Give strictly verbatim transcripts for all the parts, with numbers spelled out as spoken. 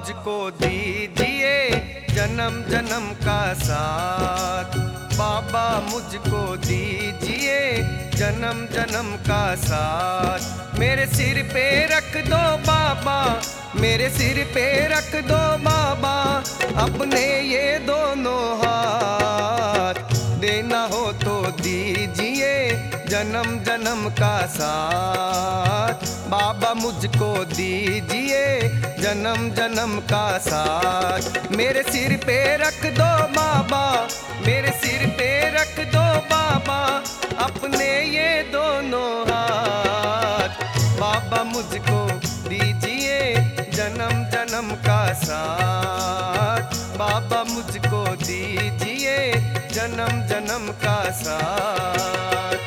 मुझको दीजिए जन्म जन्म का साथ। बाबा मुझको दीजिए जन्म जन्म का साथ। मेरे सिर पे रख दो बाबा, मेरे सिर पे रख दो बाबा अपने ये दोनों हाथ। देना हो तो दीजिए जन्म जन्म का साथ। बाबा मुझको दीजिए जन्म जन्म का साथ। मेरे सिर पे रख दो बाबा, मेरे सिर पे रख दो बाबा अपने ये दोनों हाथ। बाबा मुझको दीजिए जन्म जन्म का साथ। बाबा मुझको दीजिए जन्म जन्म का साथ।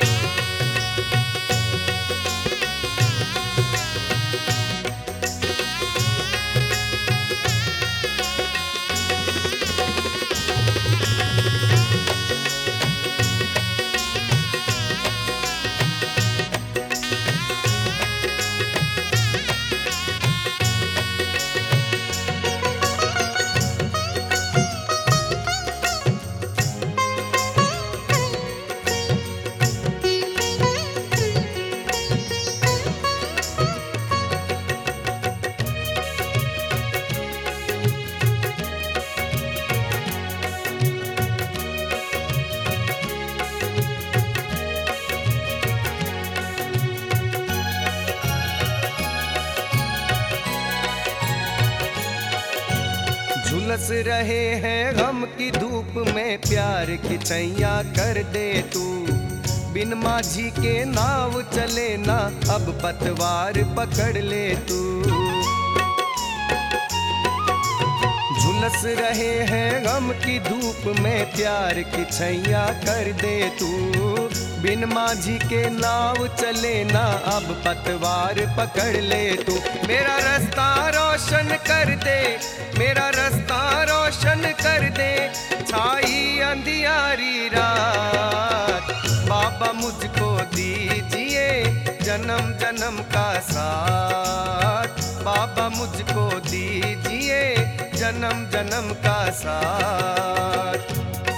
झुलस रहे हैं गम की धूप में प्यार की छैया कर दे तू। बिन माझी के नाव चले ना अब पतवार पकड़ ले तू। झुलस रहे हैं गम की धूप में प्यार की छैया कर दे तू। बिन माझी के नाव चले ना अब पतवार पकड़ ले तू। मेरा रास्ता रोशन कर दे, मेरा रास्ता रोशन कर दे छाई अंधियारी रात। बाबा मुझको दीजिए जन्म जन्म का साथ। बाबा मुझको दीजिए जन्म जन्म का साथ।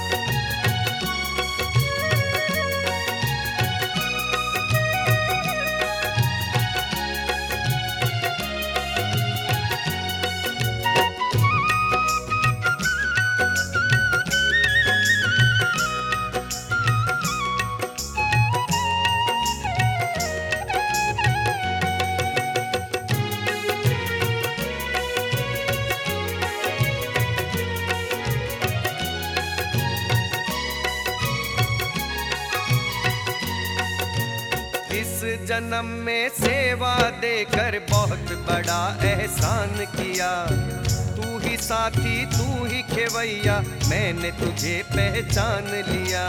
जन्म में सेवा देकर बहुत बड़ा एहसान किया। तू ही साथी तू ही खेवैया मैंने तुझे पहचान लिया।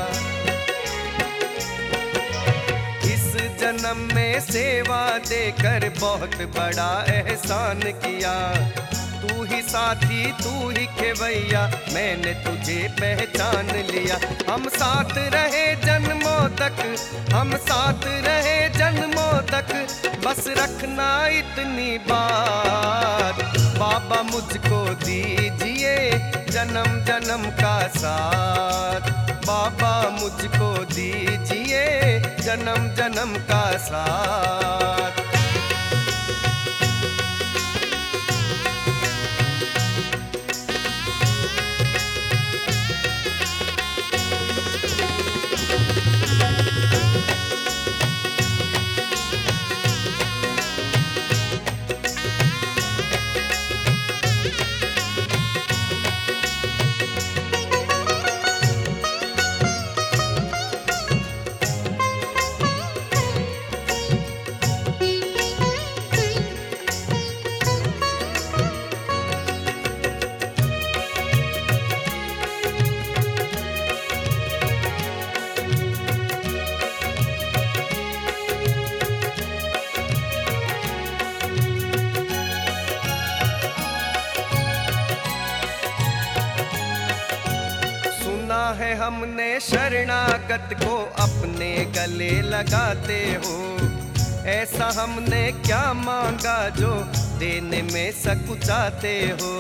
इस जन्म में सेवा देकर बहुत बड़ा एहसान किया। तू ही साथी तू ही खेवैया मैंने तुझे पहचान लिया। हम साथ रहे जन्मों तक, हम साथ रहे जन्मों तक बस रखना इतनी बात। बाबा मुझको दीजिए जन्म जन्म का साथ। बाबा मुझको दीजिए जन्म जन्म का साथ। है हमने शरणागत को अपने गले लगाते हो। ऐसा हमने क्या मांगा जो देने में सकुचाते हो।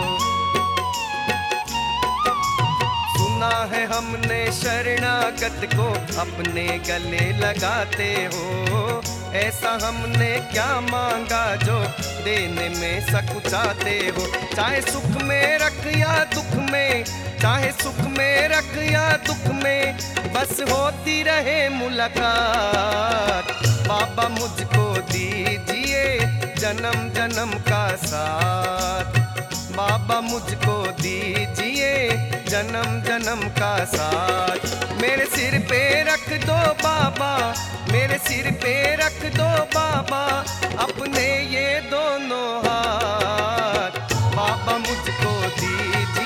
सुना है हमने शरणागत को अपने गले लगाते हो। ऐसा हमने क्या मांगा जो देने में सकुचाते हो। चाहे सुख में रख या दुख में, चाहे सुख में रख या दुख में, बस होती रहे मुलाकात। बाबा मुझको दीजिए जन्म जन्म का साथ। बाबा मुझको दीजिए जन्म जन्म का साथ। मेरे सिर पे रख दो बाबा, मेरे सिर पे रख दो बाबा अपने ये दोनों हाथ। बाबा मुझको दीजिए